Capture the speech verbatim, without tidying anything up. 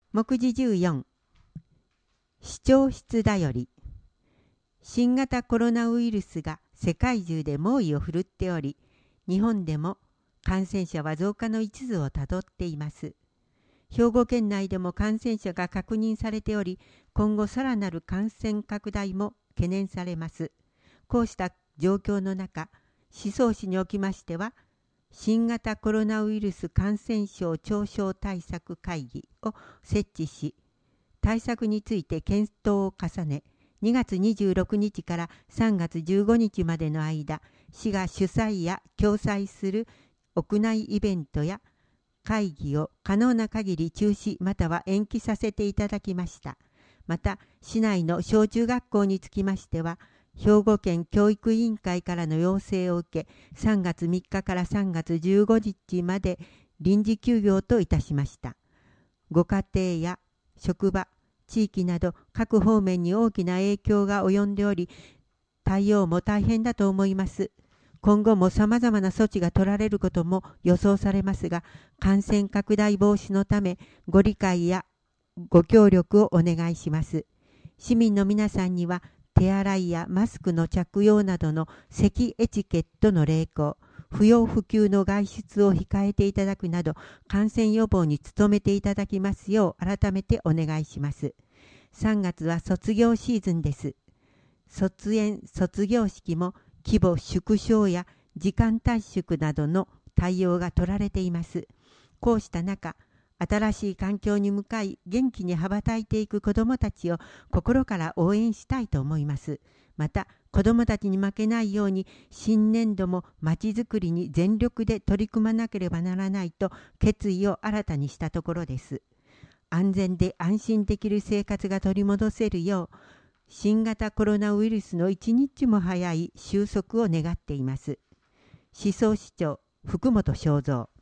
目次じゅうよん、市長室だより。新型コロナウイルスが世界中で猛威を振るっており、日本でも感染者は増加の一途をたどっています。兵庫県内でも感染者が確認されており、今後さらなる感染拡大も懸念されます。こうした状況の中、宍粟市におきましては、新型コロナウイルス感染症長小対策会議を設置し、対策について検討を重ね、にがつにじゅうろくにちからさんがつじゅうごにちまでの間、市が主催や共催する屋内イベントや会議を可能な限り中止または延期させていただきました。また、市内の小中学校につきましては、兵庫県教育委員会からの要請を受け、さんがつみっかからさんがつじゅうごにちまで臨時休業といたしました。ご家庭や職場、地域など各方面に大きな影響が及んでおり、対応も大変だと思います。今後も様々な措置が取られることも予想されますが、感染拡大防止のためご理解やご協力をお願いします。市民の皆さんには手洗いやマスクの着用などの咳エチケットの励行、不要不急の外出を控えていただくなど、感染予防に努めていただきますよう改めてお願いします。さんがつは卒業シーズンです。卒園、卒業式も規模縮小や時間短縮などの対応が取られています。こうした中、新しい環境に向かい元気に羽ばたいていく子どもたちを心から応援したいと思います。また、子どもたちに負けないように新年度もまちづくりに全力で取り組まなければならないと決意を新たにしたところです。安全で安心できる生活が取り戻せるよう、新型コロナウイルスの一日も早い収束を願っています。宍粟市長、福本正三。